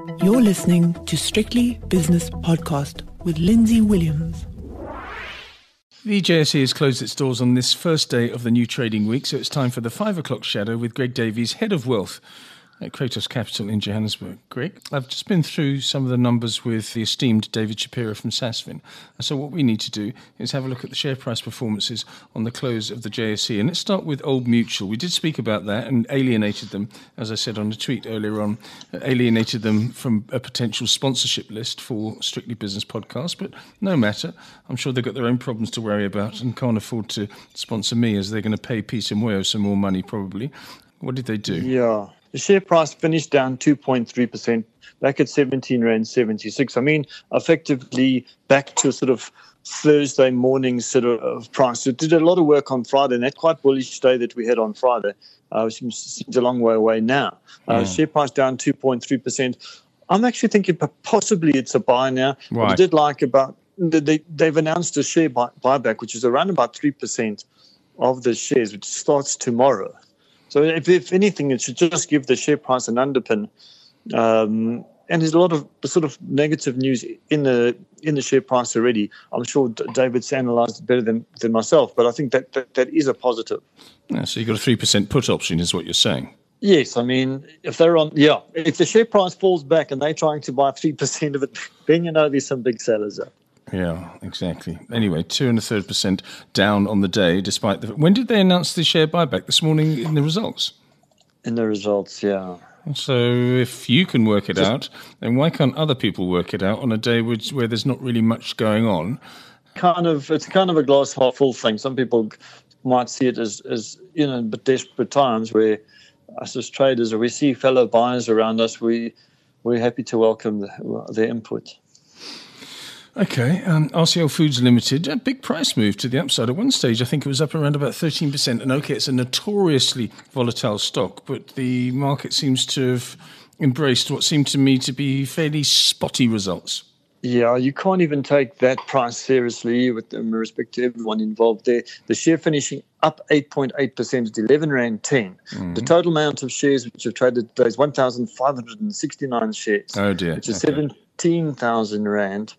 You're listening to Strictly Business Podcast with Lindsay Williams. The JSE has closed its doors on this first day of the new trading week, so it's time for the 5 o'clock shadow with Greg Davies, Head of Wealth at Kratos Capital in Johannesburg. Greg, I've just been through some of the numbers with the esteemed David Shapiro from Sasfin. So what we need to do is have a look at the share price performances on the close of the JSE. And let's start with Old Mutual. We did speak about that and alienated them, as I said on a tweet earlier on, alienated them from a potential sponsorship list for Strictly Business Podcast. But no matter, I'm sure they've got their own problems to worry about and can't afford to sponsor me, as they're going to pay Peter Moyo some more money probably. What did they do? Yeah. The share price finished down 2.3%, back at 17 Rand 76. I mean, effectively back to sort of Thursday morning sort of price. It did a lot of work on Friday, and that quite bullish day that we had on Friday seems a long way away now. Share price down 2.3%. I'm actually thinking possibly it's a buy now. Right. I did like about they've announced a share buyback, which is around about 3% of the shares, which starts tomorrow. So if anything, it should just give the share price an underpin. And there's a lot of sort of negative news in the share price already. I'm sure David's analysed it better than myself, but I think that is a positive. Yeah, so you've got a 3% put option is what you're saying. Yes, I mean, if the share price falls back and they're trying to buy 3% of it, then there's some big sellers up. Yeah, exactly. Anyway, 2.33% down on the day, despite the... When did they announce the share buyback? This morning in the results? In the results, yeah. So if you can work it out, then why can't other people work it out on a day where there's not really much going on? It's kind of a glass half full thing. Some people might see it as but desperate times where us as traders, or we see fellow buyers around us, we're happy to welcome their input. Okay, RCL Foods Limited, a big price move to the upside. At one stage, I think it was up around about 13%. And okay, it's a notoriously volatile stock, but the market seems to have embraced what seemed to me to be fairly spotty results. Yeah, you can't even take that price seriously with respect to everyone involved there. The share finishing up 8.8% to 11 Rand 10. Mm-hmm. The total amount of shares which have traded today is 1,569 shares. Oh dear. Which is 17,000 Rand.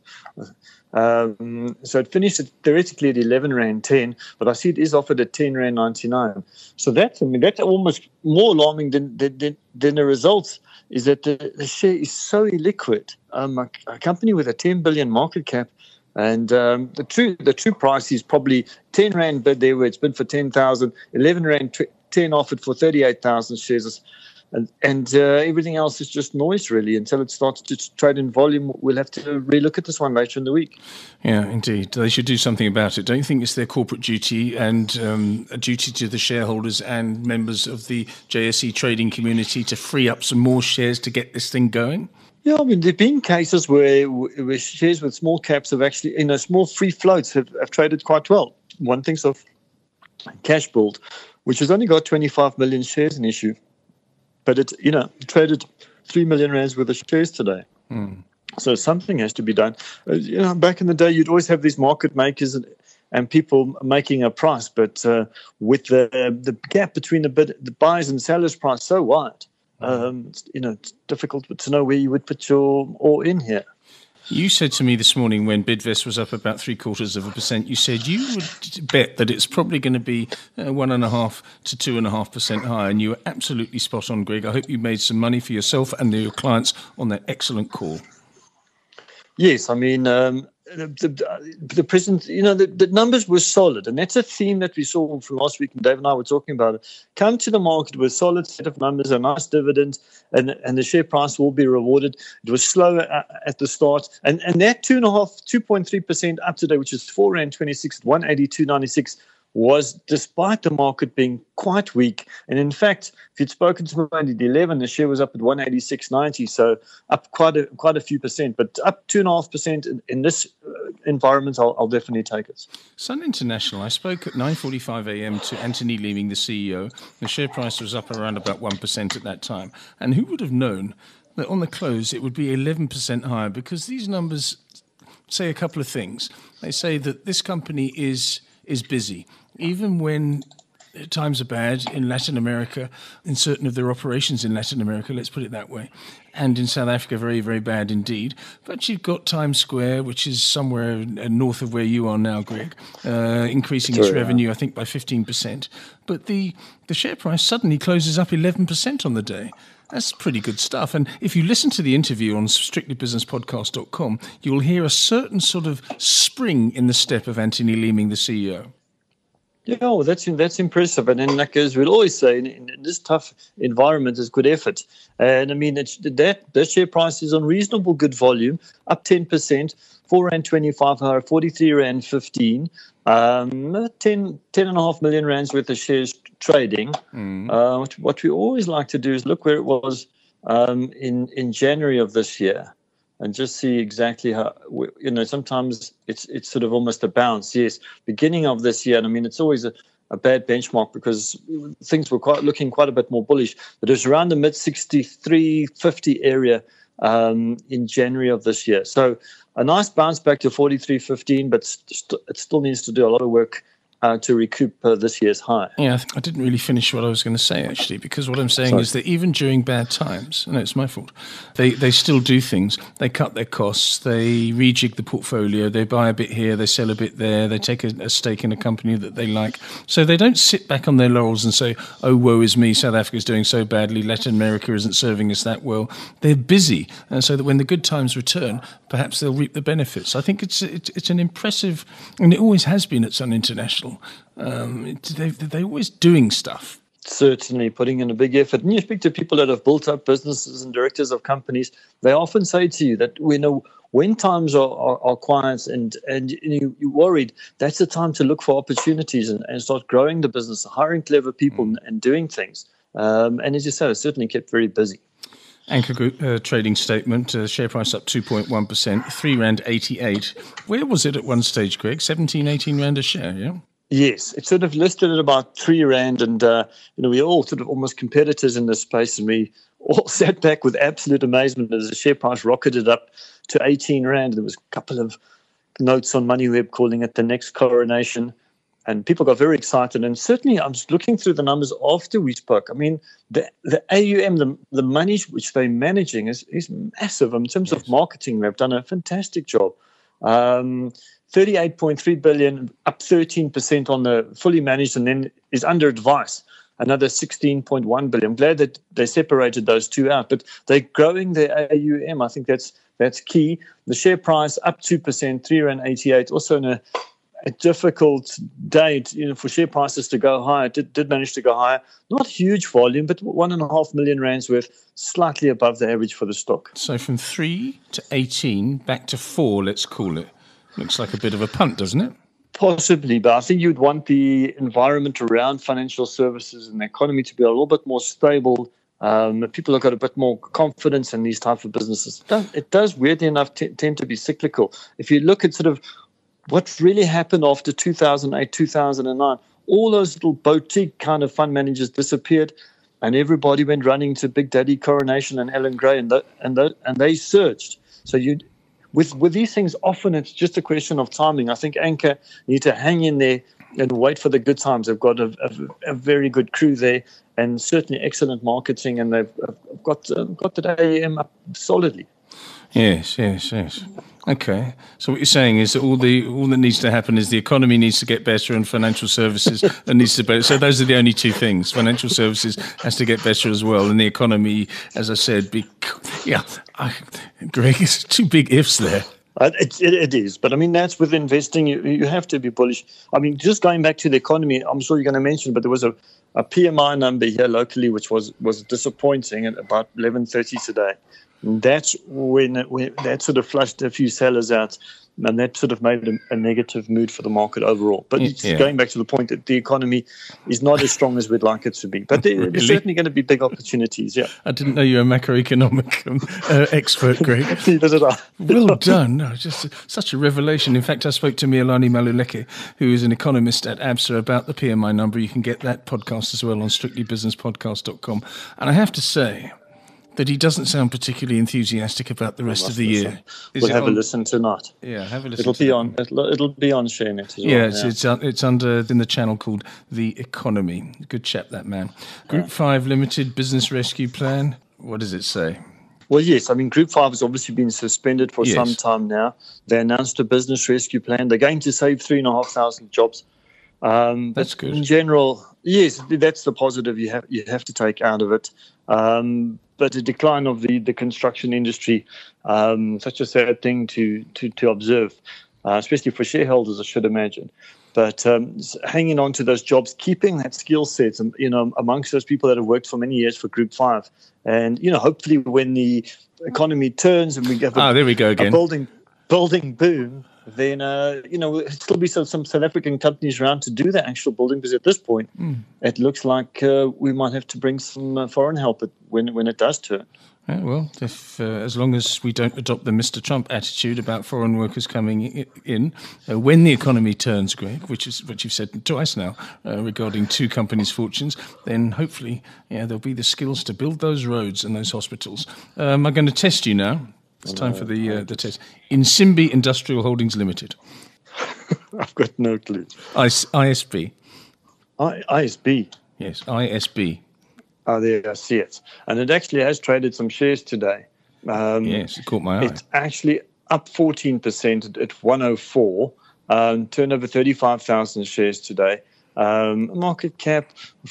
So it finished theoretically at 11 Rand 10, but I see it is offered at 10 Rand 99. So that's almost more alarming than the results. Is that the share is so illiquid. A company with a 10 billion market cap, and the true price is probably 10 Rand bid there, where it's bid for 10,000, 11 Rand 10 offered for 38,000 shares. And everything else is just noise, really. Until it starts to trade in volume, we'll have to relook at this one later in the week. Yeah, indeed. They should do something about it. Don't you think it's their corporate duty and a duty to the shareholders and members of the JSE trading community to free up some more shares to get this thing going? Yeah, I mean, there have been cases where shares with small caps have actually, small free floats have traded quite well. One thinks of Cashbuild, which has only got 25 million shares in issue. But it traded 3 million rands worth of shares today. Mm. So something has to be done. Back in the day, you'd always have these market makers and people making a price, but with the gap between the buyers and sellers price so wide, it's difficult to know where you would put your all in here. You said to me this morning when Bidvest was up about 0.75%, you said you would bet that it's probably going to be 1.5% to 2.5% higher, and you were absolutely spot on, Greg. I hope you made some money for yourself and your clients on that excellent call. Yes, I mean, the present, the numbers were solid, and that's a theme that we saw from last week, and Dave and I were talking about it. Come to the market with a solid set of numbers, a nice dividend, and the share price will be rewarded. It was slow at the start, and that 2.3% up today, which is 4 Rand 26 at 182.96, was despite the market being quite weak. And in fact, if you'd spoken to me at 11, the share was up at 186.90, so up quite a few percent, but up 2.5% in this environment, I'll definitely take it. Sun International, I spoke at 9:45 a.m. to Anthony Leeming, the CEO. The share price was up around about 1% at that time. And who would have known that on the close it would be 11% higher? Because these numbers say a couple of things. They say that this company is busy. Even when times are bad in Latin America, in certain of their operations in Latin America, let's put it that way. And in South Africa, very, very bad indeed. But you've got Times Square, which is somewhere north of where you are now, Greg, increasing its revenue, I think, by 15%. But the share price suddenly closes up 11% on the day. That's pretty good stuff. And if you listen to the interview on strictlybusinesspodcast.com, you'll hear a certain sort of spring in the step of Anthony Leeming, the CEO. Yeah, well, that's impressive. And then, like as we'll always say, in this tough environment, is good effort. And I mean, that share price is on reasonable good volume, up 10%, R4.25, 43 Rand 15, 10.5 million rands worth of shares trading. What we always like to do is look where it was in January of this year, and just see exactly how, sometimes it's sort of almost a bounce. Yes, beginning of this year, and I mean, it's always a bad benchmark because things were looking quite a bit more bullish, but it was around the mid 63.50 area in January of this year. So a nice bounce back to 43.15, but it still needs to do a lot of work to recoup this year's high. Yeah, I didn't really finish what I was going to say, actually, because what I'm saying is that even during bad times, no, it's my fault, they still do things. They cut their costs, they rejig the portfolio, they buy a bit here, they sell a bit there, they take a stake in a company that they like. So they don't sit back on their laurels and say, oh, woe is me, South Africa's doing so badly, Latin America isn't serving us that well. They're busy, and so that when the good times return, perhaps they'll reap the benefits. I think it's an impressive, and it always has been at Sun International. They're always doing stuff. Certainly putting in a big effort. And you speak to people that have built up businesses and directors of companies, they often say to you that when times are quiet and you're worried, that's the time to look for opportunities and start growing the business, hiring clever people and doing things. And as you said, it's certainly kept very busy. Anchor Group trading statement, share price up 2.1%, R3.88. Where was it at one stage, Greg? 17, 18 Rand a share, yeah? Yes, it's sort of listed at about 3 Rand, and we're all sort of almost competitors in this space, and we all sat back with absolute amazement as the share price rocketed up to 18 Rand. There was a couple of notes on MoneyWeb calling it the next coronation, and people got very excited. And certainly, I'm just looking through the numbers after we spoke. I mean, the AUM, the money which they're managing is massive. In terms of marketing, they've done a fantastic job. 38.3 billion, up 13% on the fully managed, and then is under advice, another 16.1 billion. I'm glad that they separated those two out, but they're growing their AUM. I think that's key. The share price up 2%, R3.88, also in a difficult day, for share prices to go higher. It did manage to go higher. Not huge volume, but 1.5 million rands worth, slightly above the average for the stock. So from 3 to 18, back to 4, let's call it. Looks like a bit of a punt, doesn't it? Possibly, but I think you'd want the environment around financial services and the economy to be a little bit more stable. People have got a bit more confidence in these types of businesses. It does weirdly enough, tend to be cyclical. If you look at sort of what really happened after 2008, 2009, all those little boutique kind of fund managers disappeared, and everybody went running to Big Daddy Coronation and Alan Gray, and they surged. So With these things, often it's just a question of timing. I think Anchor need to hang in there and wait for the good times. They've got a very good crew there, and certainly excellent marketing, and they've got the AUM up solidly. Yes. Okay. So what you're saying is that all that needs to happen is the economy needs to get better and financial services needs to better. So those are the only two things. Financial services has to get better as well, and the economy, as I said, Greg, it's two big ifs there. It is, but I mean, that's with investing. You have to be bullish. I mean, just going back to the economy, I'm sure you're going to mention, but there was a PMI number here locally which was disappointing at about 11:30 today. And that's when that sort of flushed a few sellers out, and that sort of made a negative mood for the market overall. But going back to the point that the economy is not as strong as we'd like it to be. But there's certainly going to be big opportunities, yeah. I didn't know you were a macroeconomic expert, Greg. Neither did I. Well done. No, just such a revelation. In fact, I spoke to Mialani Maluleke, who is an economist at ABSA, about the PMI number. You can get that podcast as well on strictlybusinesspodcast.com. And I have to say, But he doesn't sound particularly enthusiastic about the rest of the year. We'll have a listen tonight. Yeah, have a listen. It'll be on ShareNet as well. Yeah, it's under in the channel called The Economy. Good chap, that man. Group 5 Limited Business Rescue Plan. What does it say? Well, yes. I mean, Group 5 has obviously been suspended for some time now. They announced a business rescue plan. They're going to save 3,500 jobs. That's good. In general, yes, that's the positive you have to take out of it. But the decline of the construction industry, such a sad thing to observe, especially for shareholders, I should imagine. But hanging on to those jobs, keeping that skill set, amongst those people that have worked for many years for Group 5, and hopefully when the economy turns and we get there we go again. A building boom, then there'll still be some South African companies around to do the actual building, because at this point it looks like we might have to bring some foreign help when it does turn. Yeah, well, if as long as we don't adopt the Mr. Trump attitude about foreign workers coming in, when the economy turns, Greg, which is what you've said twice now regarding two companies' fortunes, then hopefully there'll be the skills to build those roads and those hospitals. I'm going to test you now. It's time for the test. Insimbi Industrial Holdings Limited. I've got no clue. ISB. ISB? Yes, ISB. Oh, there, I see it. And it actually has traded some shares today. Yes, it caught my eye. It's actually up 14% at 104. Turnover 35,000 shares today. Market cap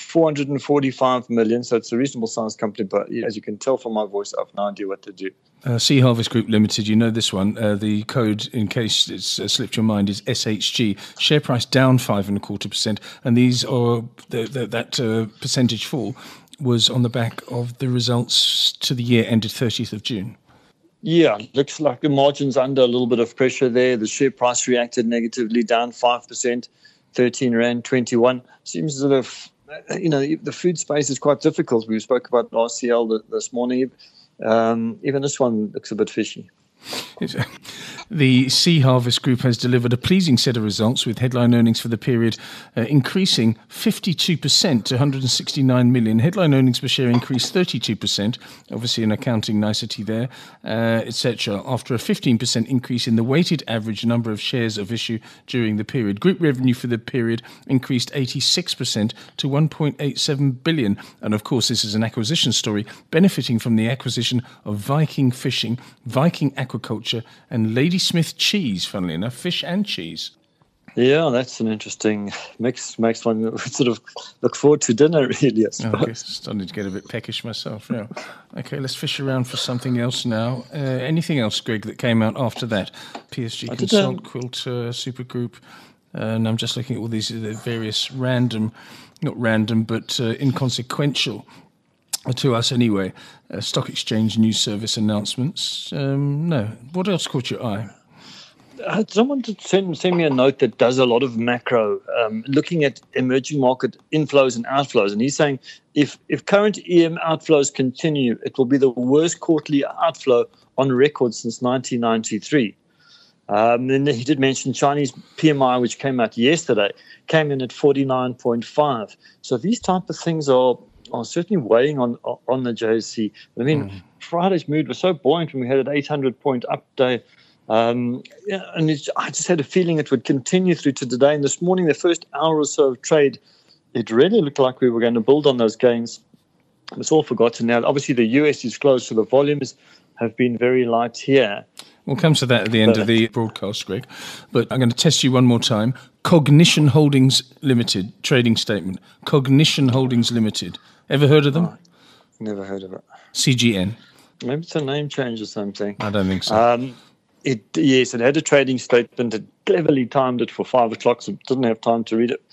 445 million. So it's a reasonable sized company. But as you can tell from my voice, I have no idea what to do. Sea Harvest Group Limited, you know this one. The code, in case it's slipped your mind, is SHG. Share price down 5.25%. And these are that percentage fall was on the back of the results to the year ended 30th of June. Yeah, looks like the margin's under a little bit of pressure there. The share price reacted negatively, down 5%, 13 Rand 21. Seems sort of, the food space is quite difficult. We spoke about RCL this morning. Even this one looks a bit fishy. The Sea Harvest Group has delivered a pleasing set of results, with headline earnings for the period increasing 52% to 169 million. Headline earnings per share increased 32%, obviously an accounting nicety there, etc., after a 15% increase in the weighted average number of shares of issue during the period. Group revenue for the period increased 86% to 1.87 billion. And of course, this is an acquisition story, benefiting from the acquisition of Viking Fishing, Viking Aquaculture, and Ladysmith Cheese, funnily enough, fish and cheese. Yeah, that's an interesting mix. Makes one sort of look forward to dinner, really, I suppose. Okay, starting to get a bit peckish myself now. Okay, let's fish around for something else now. Anything else, Greg, that came out after that? PSG Consult, Quilt Supergroup. And I'm just looking at all these various not random, but inconsequential to us anyway, stock exchange news service announcements. No. What else caught your eye? Someone send me a note that does a lot of macro, looking at emerging market inflows and outflows. And he's saying if current EM outflows continue, it will be the worst quarterly outflow on record since 1993. Then he did mention Chinese PMI, which came out yesterday, came in at 49.5. So these type of things are certainly weighing on the JSE. I mean, Friday's mood was so buoyant when we had an 800-point up day. And I just had a feeling it would continue through to today. And this morning, the first hour or so of trade, it really looked like we were going to build on those gains. It's all forgotten now. Obviously, the US is closed, so the volumes have been very light here. We'll come to that at the end of the broadcast, Greg. But I'm going to test you one more time. Cognition Holdings Limited, trading statement. Cognition Holdings Limited. Ever heard of them? Oh, never heard of it. CGN. Maybe it's a name change or something. I don't think so. It had a trading statement. It cleverly timed it for 5 o'clock, so didn't have time to read it.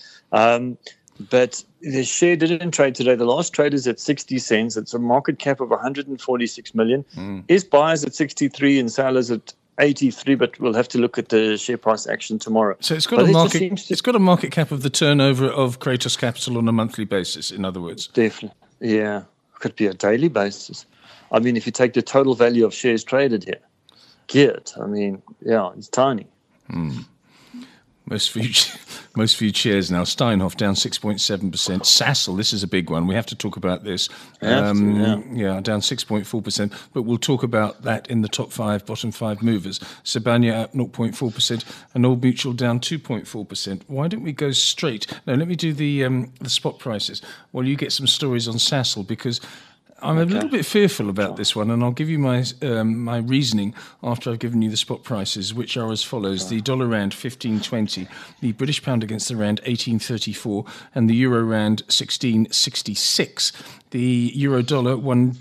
But the share didn't trade today. The last trade is at 60 cents. It's a market cap of 146 million. Is buyers at 63 and sellers at 83, but we'll have to look at the share price action tomorrow. So it's got a market cap of the turnover of Kratos Capital on a monthly basis, in other words. Definitely. Yeah. Could be a daily basis. I mean, if you take the total value of shares traded here, geared, I mean, yeah, it's tiny. Most viewed shares now. Steinhoff down 6.7%. Sasol, this is a big one. We have to talk about this. Down 6.4%. But we'll talk about that in the top 5, bottom 5 movers. Sibanye up 0.4% and Old Mutual down 2.4%. Why don't we go straight? No, let me do the spot prices while you get some stories on Sasol, because I'm a little bit fearful about this one, and I'll give you my my reasoning after I've given you the spot prices, which are as follows. The dollar rand 15.20, the British pound against the rand 18.34, and the euro rand 16.66. The euro dollar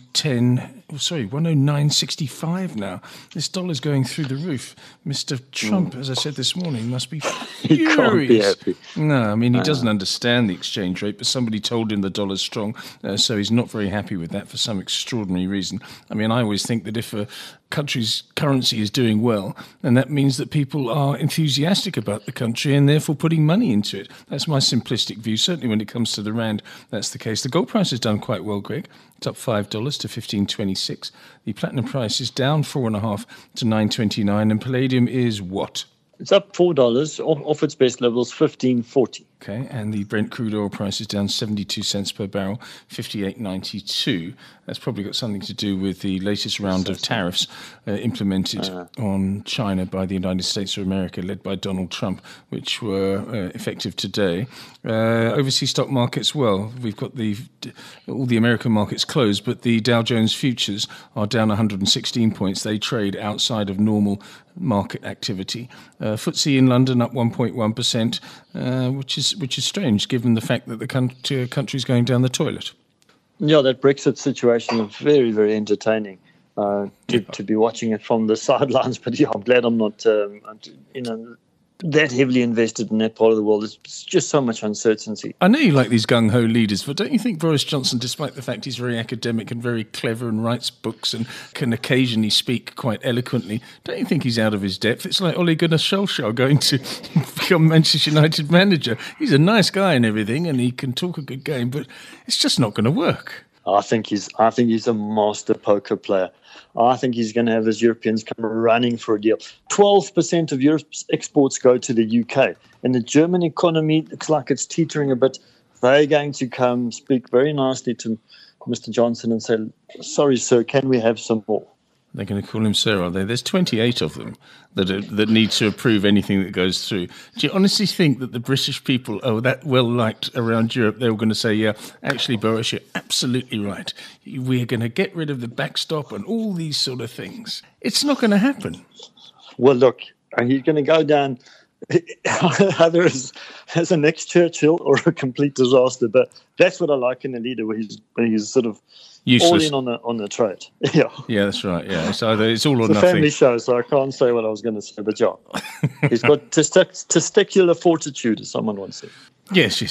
109.65 now. This dollar's going through the roof. Mr. Trump, as I said this morning, must be furious. He can't be happy. No, I mean, he doesn't understand the exchange rate, but somebody told him the dollar's strong, so he's not very happy with that for some extraordinary reason. I mean, I always think that if a country's currency is doing well, then that means that people are enthusiastic about the country and therefore putting money into it. That's my simplistic view. Certainly when it comes to the rand, that's the case. The gold price has done quite well, Greg. It's up $5 to 15.26. The platinum price is down 4.5 to 9.29, and palladium is what? It's up $4 off its best levels, 15.40. Okay, and the Brent crude oil price is down 72 cents per barrel, 58.92. That's probably got something to do with the latest round of tariffs implemented on China by the United States of America, led by Donald Trump, which were effective today. Overseas stock markets, well, we've got all the American markets closed, but the Dow Jones futures are down 116 points. They trade outside of normal market activity. FTSE in London up 1.1%, which is strange given the fact that the country's going down the toilet. Yeah, that Brexit situation is very, very entertaining to be watching it from the sidelines. But yeah, I'm glad I'm not that heavily invested in that part of the world. There's just so much uncertainty. I know you like these gung-ho leaders, but don't you think Boris Johnson, despite the fact he's very academic and very clever and writes books and can occasionally speak quite eloquently, don't you think he's out of his depth? It's like Ole Gunnar Solskjaer going to become Manchester United manager. He's a nice guy and everything, and he can talk a good game, but it's just not going to work. I think he's a master poker player. I think he's going to have his Europeans come running for a deal. 12% of Europe's exports go to the UK. And the German economy looks like it's teetering a bit. They're going to come speak very nicely to Mr. Johnson and say, sorry, sir, can we have some more? They're going to call him sir, are they? There's 28 of them that need to approve anything that goes through. Do you honestly think that the British people are that well liked around Europe? They were going to say, yeah, actually, Boris, you're absolutely right. We're going to get rid of the backstop and all these sort of things. It's not going to happen. Well, look, he's going to go down either as a next Churchill or a complete disaster. But that's what I like in a leader, where he's sort of useless. All in on the trade. Yeah, that's right. Yeah, it's either it's all or nothing. It's a family show, so I can't say what I was going to say. But yeah, he's got testicular fortitude, as someone once said. Yes.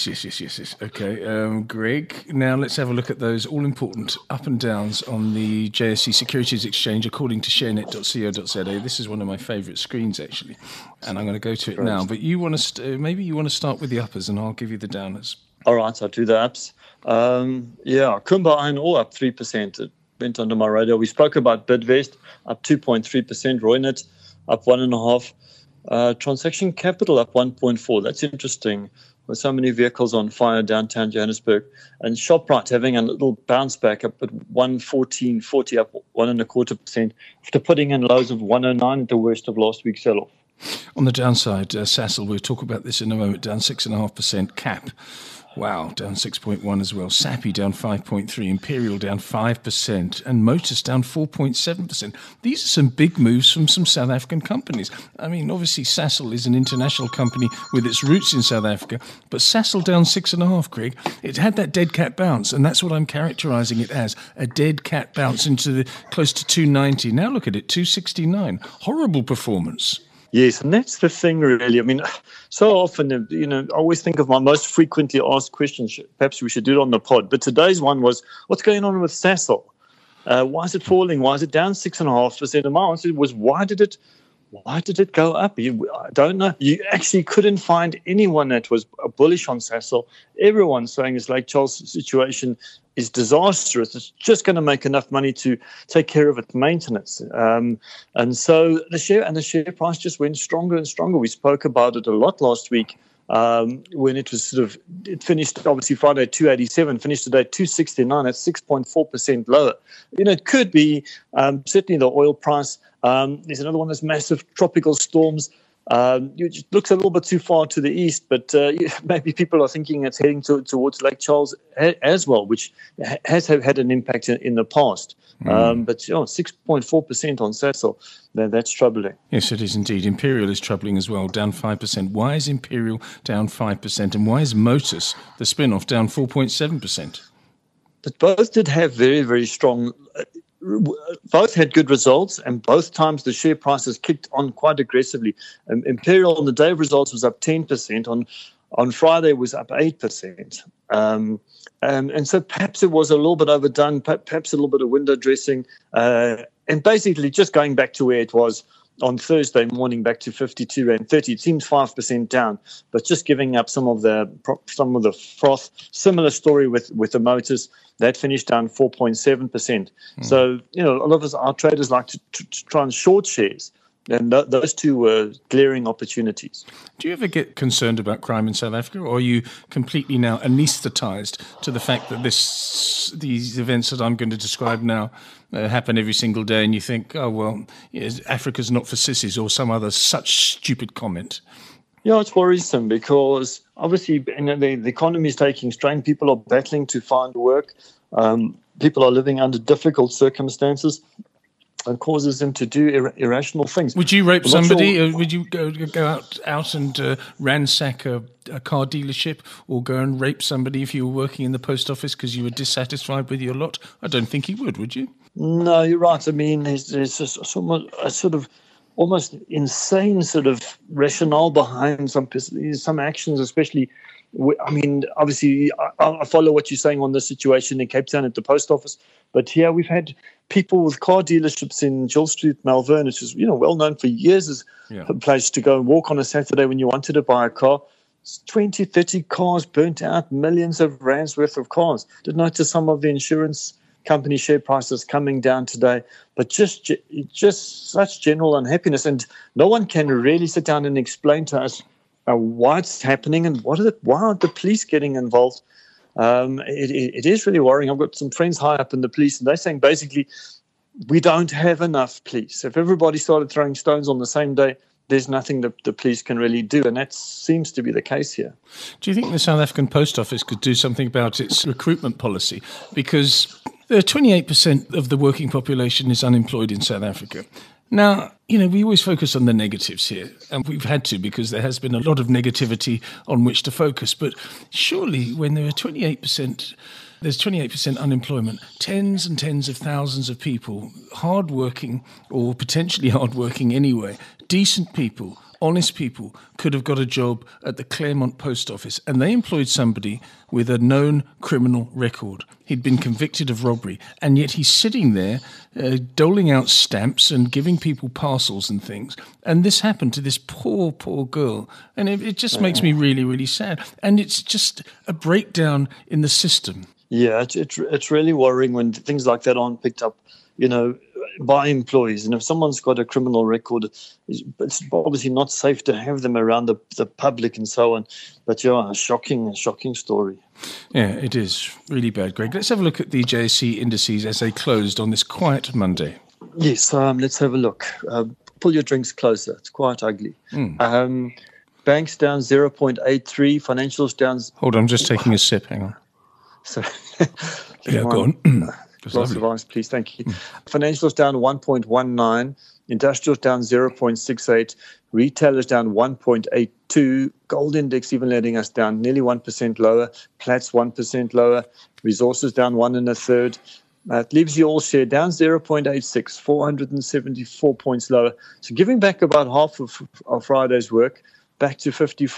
Okay, Greg, now let's have a look at those all-important up and downs on the JSE Securities Exchange according to sharenet.co.za. This is one of my favourite screens, actually, and I'm going to go to it now. But you want to maybe you want to start with the uppers, and I'll give you the downers. All right, I'll do the ups. Kumba Iron Ore up 3%. It went under my radar. We spoke about Bidvest up 2.3%. Roynet up 1.5%. Transaction Capital up 1.4%. That's interesting. With so many vehicles on fire downtown Johannesburg, and Shoprite having a little bounce back up at 114.40, up 1.25%, after putting in lows of 109 at the worst of last week's sell-off. On the downside, Sasol, we'll talk about this in a moment, down 6.5%. CAP, wow, down 6.1 as well. Sappi down 5.3, Imperial down 5%, and Motus down 4.7%. These are some big moves from some South African companies. I mean, obviously Sasol is an international company with its roots in South Africa, but Sasol down 6.5, Greg. It had that dead cat bounce, and that's what I'm characterising it as, a dead cat bounce into the close to 290. Now look at it, 269. Horrible performance. Yes, and that's the thing, really. I mean, so often, I always think of my most frequently asked questions. Perhaps we should do it on the pod. But today's one was, what's going on with Sasol? Why is it falling? Why is it down 6.5%? And my answer was, why did it why did it go up? I don't know. You actually couldn't find anyone that was bullish on Sasol. Everyone's saying this Lake Charles situation is disastrous. It's just going to make enough money to take care of its maintenance. And so the share price just went stronger and stronger. We spoke about it a lot last week. When it was it finished obviously Friday at 287, finished today at 269. That's 6.4% lower. It could be certainly the oil price. There's another one of those massive tropical storms. It looks a little bit too far to the east, but maybe people are thinking it's heading towards Lake Charles as well, which has had an impact in the past. But 6.4% on Sasol, that's troubling. Yes, it is indeed. Imperial is troubling as well, down 5%. Why is Imperial down 5%? And why is Motus, the spin-off, down 4.7%? But both did have very, very strong... Both had good results, and both times the share prices kicked on quite aggressively. Imperial on the day of results was up 10%. On Friday was up 8%. And so perhaps it was a little bit overdone, perhaps a little bit of window dressing, and basically just going back to where it was on Thursday morning, back to 52.30. It seems 5% down, but just giving up some of the froth. Similar story with the Motors. That finished down 4.7%. So, a lot of our traders like to try and short shares. And those two were glaring opportunities. Do you ever get concerned about crime in South Africa, or are you completely now anaesthetised to the fact that these events that I'm going to describe now happen every single day, and you think, oh, well, Africa's not for sissies, or some other such stupid comment? Yeah, it's worrisome because obviously the economy is taking strain. People are battling to find work. People are living under difficult circumstances. And causes them to do irrational things. Would you rape somebody? Sure. Would you go out and ransack a car dealership, or go and rape somebody if you were working in the post office because you were dissatisfied with your lot? I don't think you would you? No, you're right. I mean, there's a sort of almost insane sort of rationale behind some actions, especially. I mean, obviously, I follow what you're saying on the situation in Cape Town at the post office. But here we've had people with car dealerships in Jill Street, Malvern, which is well known for years as a place to go and walk on a Saturday when you wanted to buy a car. 20, 30 cars burnt out, millions of rands worth of cars. Did notice some of the insurance company share prices coming down today, but just such general unhappiness, and no one can really sit down and explain to us why it's happening and why aren't the police getting involved. It is really worrying. I've got some friends high up in the police, and they're saying basically we don't have enough police. If everybody started throwing stones on the same day, there's nothing that the police can really do, and that seems to be the case here. Do you think the South African Post Office could do something about its recruitment policy? Because 28% of the working population is unemployed in South Africa. Now, we always focus on the negatives here, and we've had to because there has been a lot of negativity on which to focus. But surely when there are 28%, there's 28% unemployment, tens and tens of thousands of people, hardworking or potentially hardworking anyway, decent people, honest people, could have got a job at the Claremont Post Office, and they employed somebody with a known criminal record. He'd been convicted of robbery, and yet he's sitting there doling out stamps and giving people parcels and things. And this happened to this poor, poor girl. And it just makes me really, really sad. And it's just a breakdown in the system. Yeah, it's really worrying when things like that aren't picked up, by employees. And if someone's got a criminal record, it's obviously not safe to have them around the public and so on. But a shocking story. Yeah, it is really bad, Greg. Let's have a look at the JSE indices as they closed on this quiet Monday. Yes, let's have a look. Pull your drinks closer. It's quite ugly. Banks down 0.83, financials down... Hold on, I'm just taking a sip. Hang on. Sorry. Yeah, go on. Glass of ice, please. Thank you. Financials down 1.19. Industrials down 0.68. Retailers down 1.82. Gold index even letting us down nearly 1% lower. Platts 1% lower. Resources down 1 1/3. It leaves you all share down 0.86, 474 points lower. So giving back about half of Friday's work, back to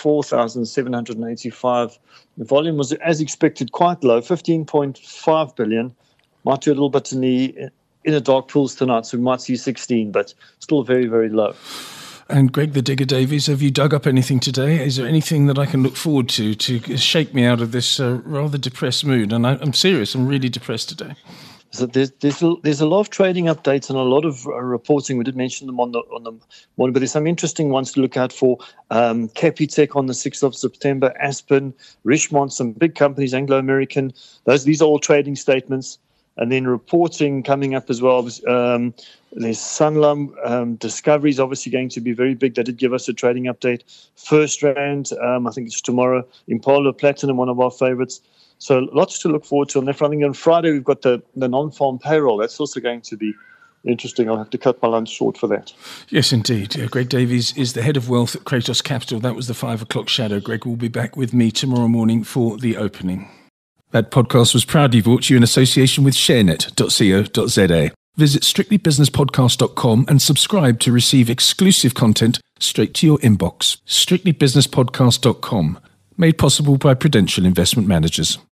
54,785. The volume was, as expected, quite low, 15.5 billion. Might do a little bit in the dark pools tonight, so we might see 16, but still very, very low. And Greg the Digger Davies, have you dug up anything today? Is there anything that I can look forward to shake me out of this rather depressed mood? And I'm serious, I'm really depressed today. So there's a lot of trading updates and a lot of reporting. We did mention them on the morning, but there's some interesting ones to look out for. Capitec on the 6th of September, Aspen, Richmond, some big companies, Anglo American. These are all trading statements. And then reporting coming up as well. There's Sanlam. Discovery is obviously going to be very big. They did give us a trading update. FirstRand, I think it's tomorrow. Impala Platinum, one of our favorites. So lots to look forward to on that front. I think on Friday we've got the non-farm payroll. That's also going to be interesting. I'll have to cut my lunch short for that. Yes, indeed. Greg Davies is the head of wealth at Kratos Capital. That was the 5 o'clock shadow. Greg will be back with me tomorrow morning for the opening. That podcast was proudly brought to you in association with sharenet.co.za. Visit strictlybusinesspodcast.com and subscribe to receive exclusive content straight to your inbox. strictlybusinesspodcast.com. Made possible by Prudential Investment Managers.